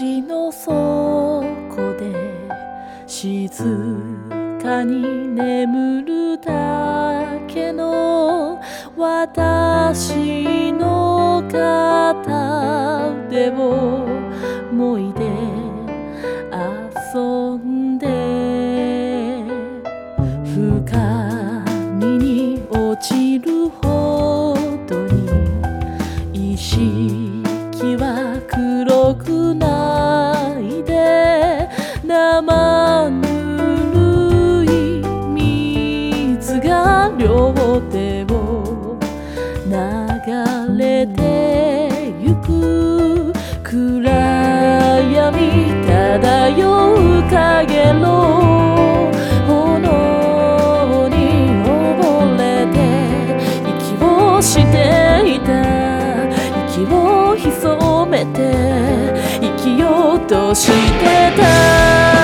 橋の底で静かに眠るだけの私の片腕をもいで遊んで深みに落ちるほどに意識は黒くないで生ぬるい水が両手を流れてゆく暗闇漂う影の炎に溺れて息をしていた息を潜めて生きようとしてた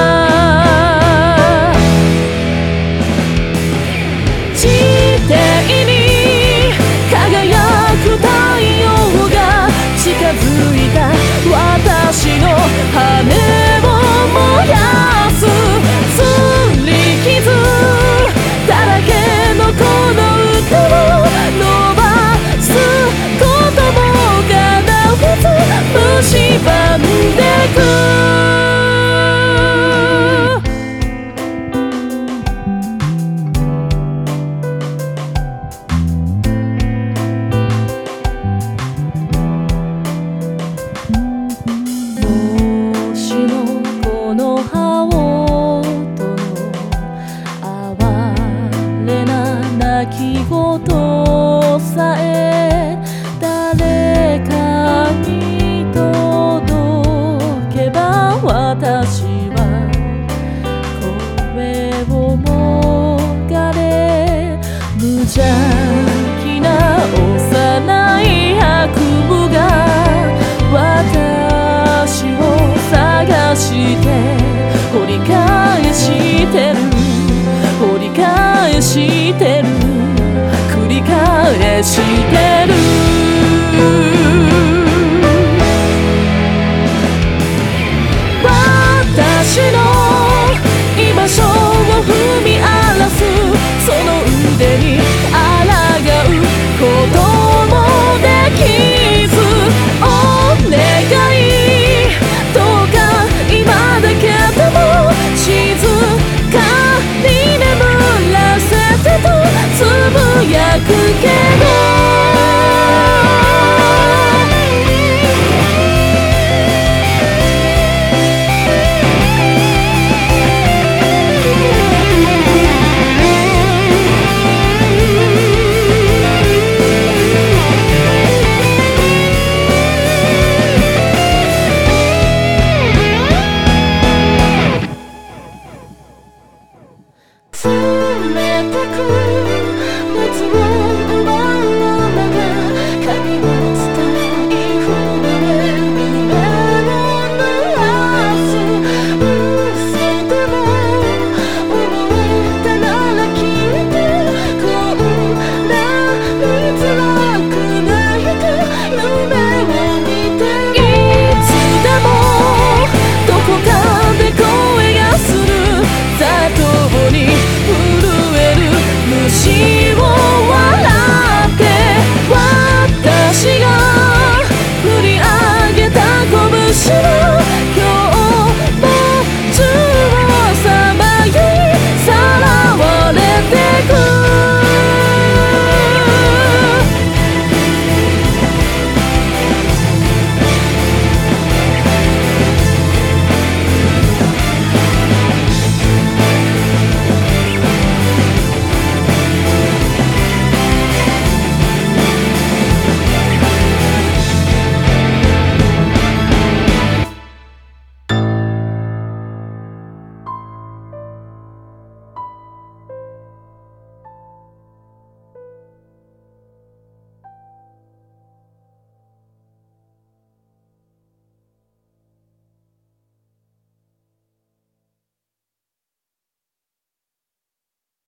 地底に輝く太陽が近づいた私の羽を燃やす擦り傷だらけのこの歌を伸ばすことも叶わず蝕んでく泣き言さえ誰かに届けば私は声をもがれ無邪気な幼い悪夢が私を探して掘り返してる掘り返してる繰り返してる私の居場所を踏み荒らすその腕に抗うこともできずお願いどうか今だけでも静かに眠らせてとつぶやくけ